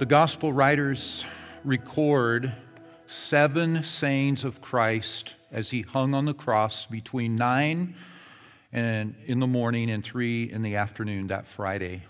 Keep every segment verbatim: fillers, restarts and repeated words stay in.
The gospel writers record seven sayings of Christ as he hung on the cross between nine and in the morning and three in the afternoon that Friday.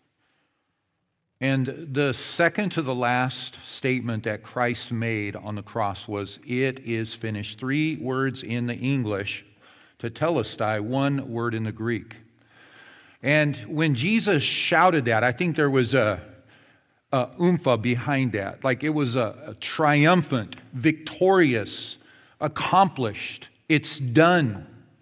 And the second to the last statement that Christ made on the cross was, "It is finished." Three words in the English, tetelestai, one word in the Greek. And when Jesus shouted that, I think there was a, a oompha behind that. Like it was a, a triumphant, victorious, accomplished. It's done.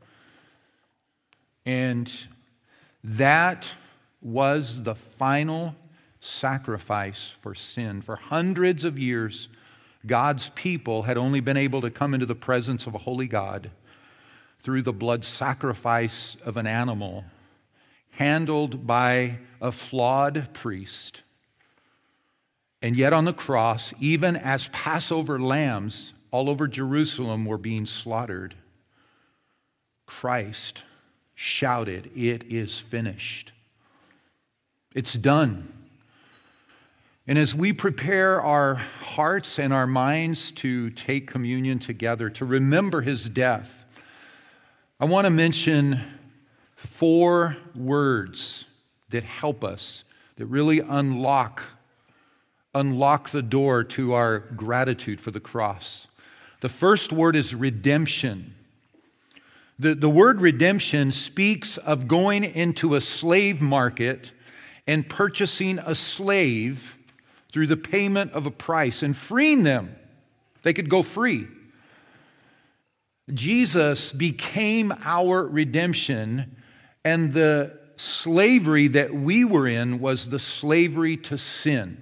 And that was the final sacrifice for sin. For hundreds of years, God's people had only been able to come into the presence of a holy God through the blood sacrifice of an animal handled by a flawed priest. And yet on the cross, even as Passover lambs all over Jerusalem were being slaughtered, Christ shouted, "It is finished." It's done. And as we prepare our hearts and our minds to take communion together, to remember his death, I want to mention four words that help us, that really unlock, unlock the door to our gratitude for the cross. The first word is redemption. The, the word redemption speaks of going into a slave market and purchasing a slave through the payment of a price and freeing them. They could go free. Jesus became our redemption, and the slavery that we were in was the slavery to sin.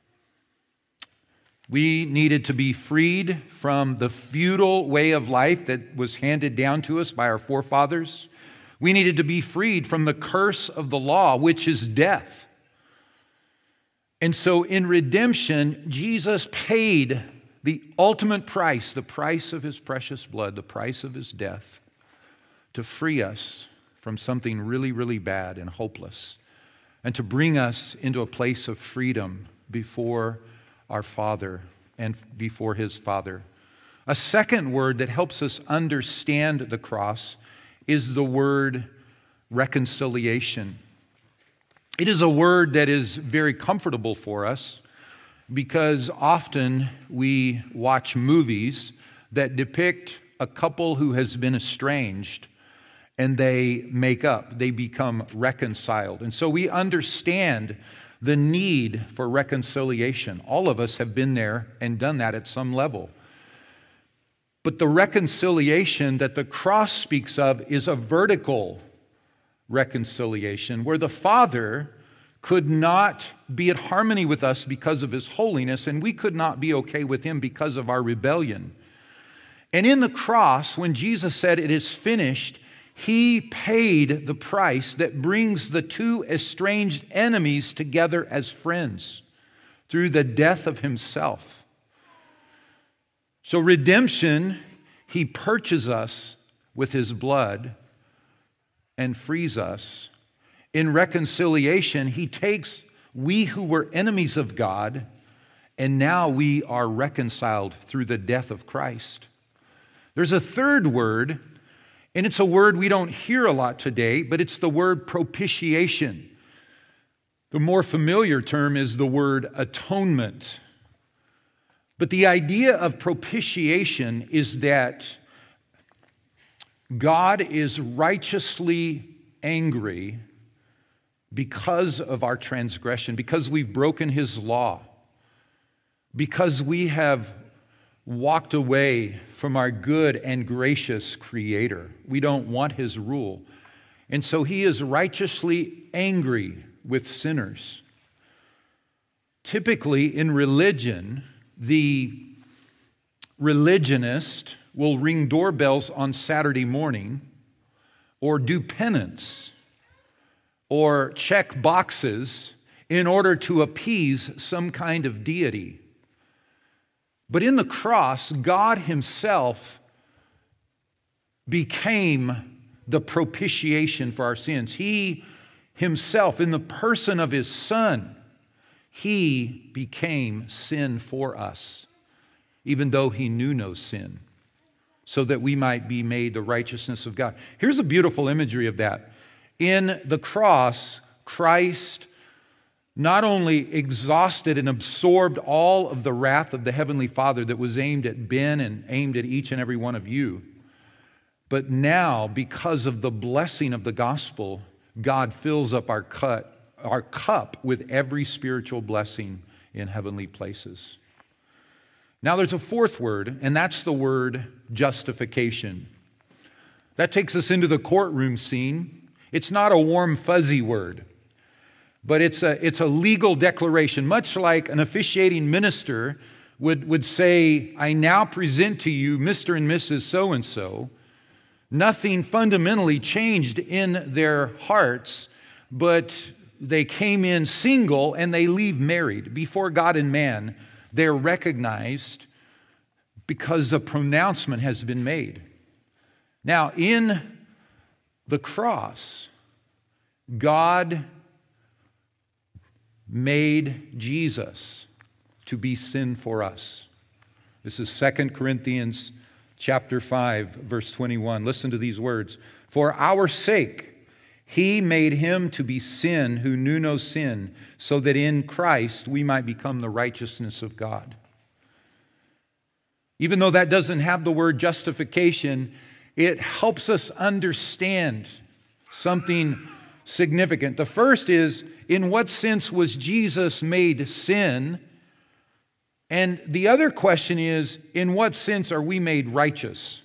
We needed to be freed from the feudal way of life that was handed down to us by our forefathers. We needed to be freed from the curse of the law, which is death. And so in redemption, Jesus paid the ultimate price, the price of his precious blood, the price of his death, to free us from something really, really bad and hopeless, and to bring us into a place of freedom before our Father and before his Father. A second word that helps us understand the cross is the word reconciliation. It is a word that is very comfortable for us because often we watch movies that depict a couple who has been estranged and they make up, they become reconciled. And so we understand the need for reconciliation. All of us have been there and done that at some level. But the reconciliation that the cross speaks of is a vertical reconciliation, where the Father could not be at harmony with us because of his holiness, and we could not be okay with him because of our rebellion. And in the cross, when Jesus said, "It is finished," he paid the price that brings the two estranged enemies together as friends through the death of himself. So redemption, he purchases us with his blood and frees us. In reconciliation, he takes we who were enemies of God, and now we are reconciled through the death of Christ. There's a third word, and it's a word we don't hear a lot today, but it's the word propitiation. The more familiar term is the word atonement. But the idea of propitiation is that God is righteously angry because of our transgression, because we've broken his law, because we have walked away from our good and gracious Creator. We don't want his rule. And so he is righteously angry with sinners. Typically in religion, the religionist will ring doorbells on Saturday morning or do penance or check boxes in order to appease some kind of deity. But in the cross, God himself became the propitiation for our sins. He himself, in the person of his Son, He became sin for us, even though he knew no sin, so that we might be made the righteousness of God. Here's a beautiful imagery of that. In the cross, Christ not only exhausted and absorbed all of the wrath of the Heavenly Father that was aimed at Ben and aimed at each and every one of you, but now, because of the blessing of the gospel, God fills up our cut, our cup with every spiritual blessing in heavenly places. Now there's a fourth word, and that's the word justification. That takes us into the courtroom scene. It's not a warm, fuzzy word, but it's a, it's a legal declaration, much like an officiating minister would, would say, I now present to you Mister and Missus So-and-so. Nothing fundamentally changed in their hearts, but they came in single and they leave married. Before God and man, they're recognized because a pronouncement has been made. Now, in the cross, God made Jesus to be sin for us. This is Second Corinthians chapter five, verse twenty-one. Listen to these words. For our sake, he made him to be sin who knew no sin, so that in Christ we might become the righteousness of God. Even though that doesn't have the word justification, it helps us understand something significant. The first is, in what sense was Jesus made sin? And the other question is, in what sense are we made righteous?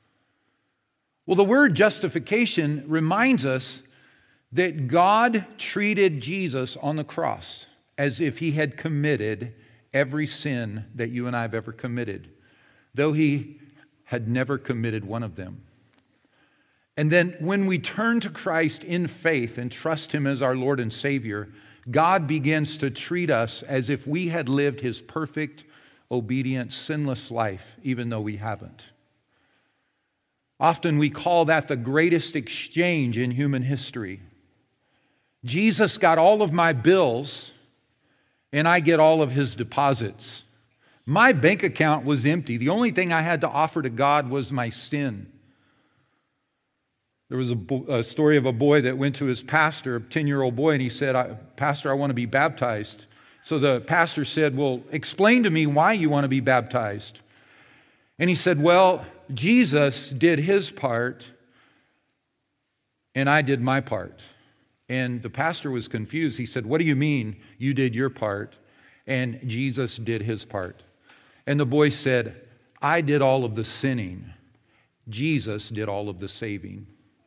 Well, the word justification reminds us that God treated Jesus on the cross as if he had committed every sin that you and I have ever committed, though he had never committed one of them. And then when we turn to Christ in faith and trust him as our Lord and Savior, God begins to treat us as if we had lived his perfect, obedient, sinless life, even though we haven't. Often we call that the greatest exchange in human history. Jesus got all of my bills, and I get all of his deposits. My bank account was empty. The only thing I had to offer to God was my sin. There was a, a story of a boy that went to his pastor, a ten-year-old boy, and he said, Pastor, I want to be baptized. So the pastor said, well, explain to me why you want to be baptized. And he said, well, Jesus did his part, and I did my part. And the pastor was confused. He said, what do you mean you did your part, and Jesus did his part? And the boy said, I did all of the sinning. Jesus did all of the saving.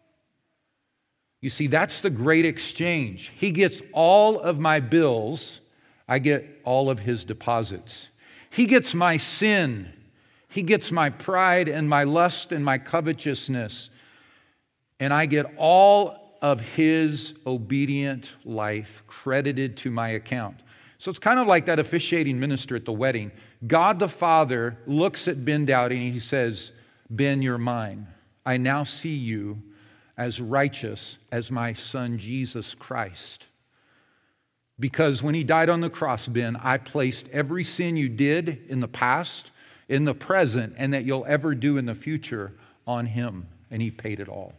You see, that's the great exchange. He gets all of my bills. I get all of his deposits. He gets my sin. He gets my pride and my lust and my covetousness. And I get all of his obedient life credited to my account. So it's kind of like that officiating minister at the wedding. God the Father looks at Ben Dowdy and he says, Ben, you're mine. I now see you as righteous as my son Jesus Christ. Because when he died on the cross, Ben, I placed every sin you did in the past, in the present, and that you'll ever do in the future on him. And he paid it all.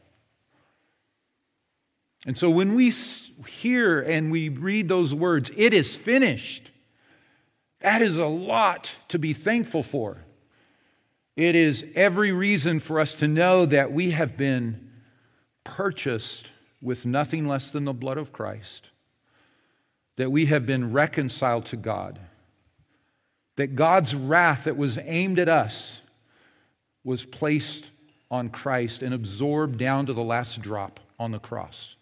And so when we hear and we read those words, it is finished, that is a lot to be thankful for. It is every reason for us to know that we have been purchased with nothing less than the blood of Christ, that we have been reconciled to God, that God's wrath that was aimed at us was placed on Christ and absorbed down to the last drop on the cross,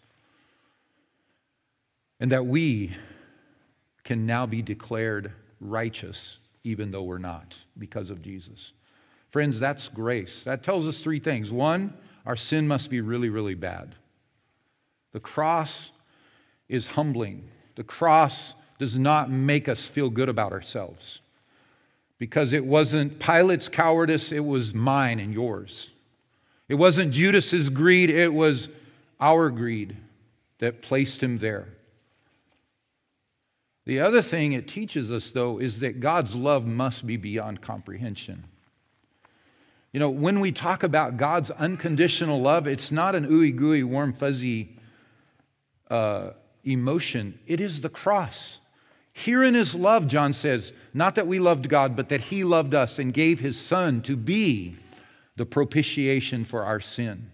and that we can now be declared righteous even though we're not because of Jesus. Friends, that's grace. That tells us three things. One, our sin must be really, really bad. The cross is humbling. The cross does not make us feel good about ourselves, because it wasn't Pilate's cowardice, it was mine and yours. It wasn't Judas's greed, it was our greed that placed him there. The other thing it teaches us, though, is that God's love must be beyond comprehension. You know, when we talk about God's unconditional love, it's not an ooey gooey, warm, fuzzy uh, emotion. It is the cross. Herein is love, John says, not that we loved God, but that He loved us and gave His Son to be the propitiation for our sin.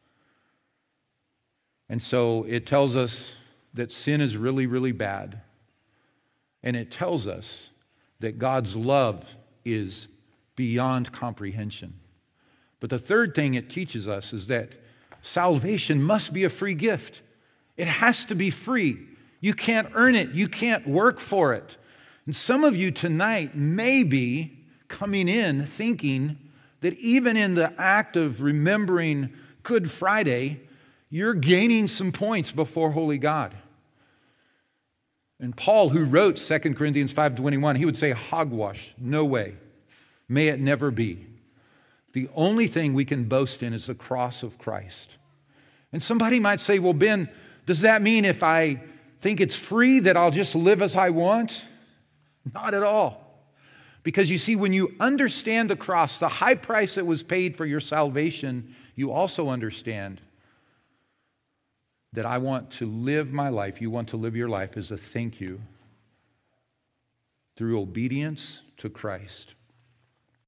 And so it tells us that sin is really, really bad. And it tells us that God's love is beyond comprehension. But the third thing it teaches us is that salvation must be a free gift. It has to be free. You can't earn it. You can't work for it. And some of you tonight may be coming in thinking that even in the act of remembering Good Friday, you're gaining some points before holy God. And Paul, who wrote Second Corinthians five twenty-one, he would say, hogwash, no way. May it never be. The only thing we can boast in is the cross of Christ. And somebody might say, well, Ben, does that mean if I think it's free that I'll just live as I want? Not at all. Because you see, when you understand the cross, the high price that was paid for your salvation, you also understand that I want to live my life, you want to live your life as a thank you through obedience to Christ.